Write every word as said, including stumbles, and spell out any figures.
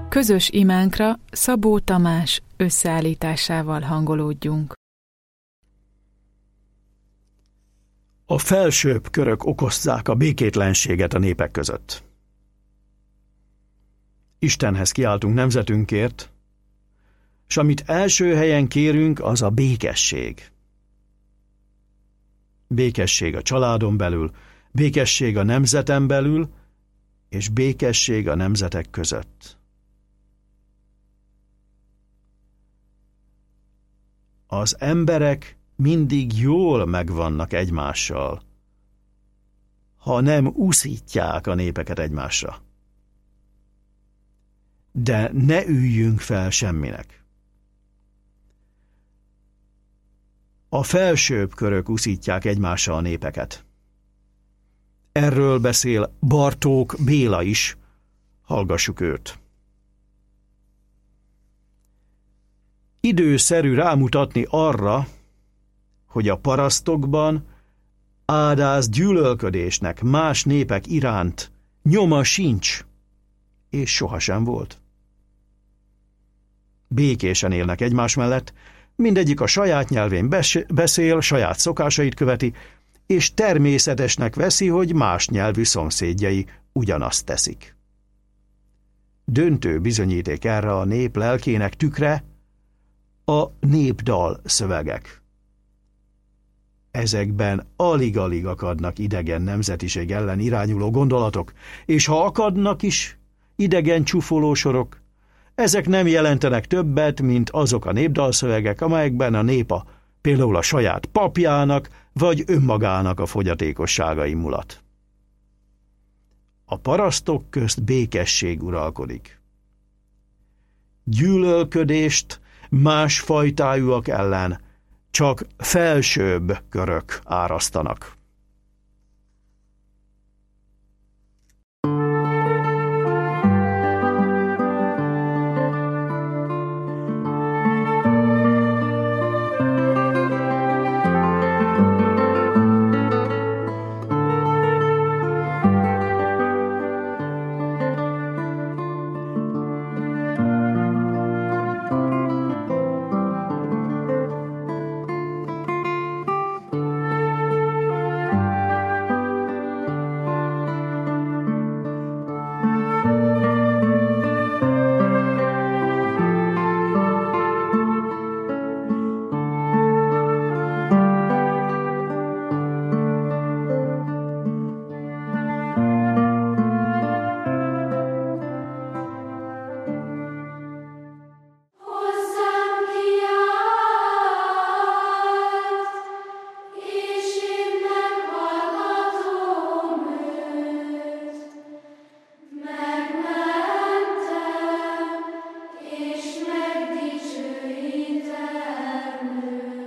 Közös imánkra Szabó Tamás összeállításával hangolódjunk. A felsőbb körök okozzák a békétlenséget a népek között. Istenhez kiáltunk nemzetünkért, s amit első helyen kérünk, az a békesség. Békesség a családon belül, békesség a nemzeten belül, és békesség a nemzetek között. Az emberek mindig jól megvannak egymással, ha nem úszítják a népeket egymásra. De ne üljünk fel semminek. A felsőbb körök úszítják egymással a népeket. Erről beszél Bartók Béla is, hallgassuk őt. Időszerű rámutatni arra, hogy a parasztokban ádáz gyűlölködésnek más népek iránt nyoma sincs, és sohasem volt. Békésen élnek egymás mellett, mindegyik a saját nyelvén beszél, saját szokásait követi, és természetesnek veszi, hogy más nyelvű szomszédjai ugyanazt teszik. Döntő bizonyíték erre a nép lelkének tükre, a népdal szövegek. Ezekben alig-alig akadnak idegen nemzetiség ellen irányuló gondolatok, és ha akadnak is idegen csúfolósorok, ezek nem jelentenek többet, mint azok a népdalszövegek, amelyekben a nép a, például a saját papjának vagy önmagának a fogyatékosságai mulat. A parasztok közt békesség uralkodik. Gyűlölködést más fajtájúak ellen csak felsőbb körök árasztanak.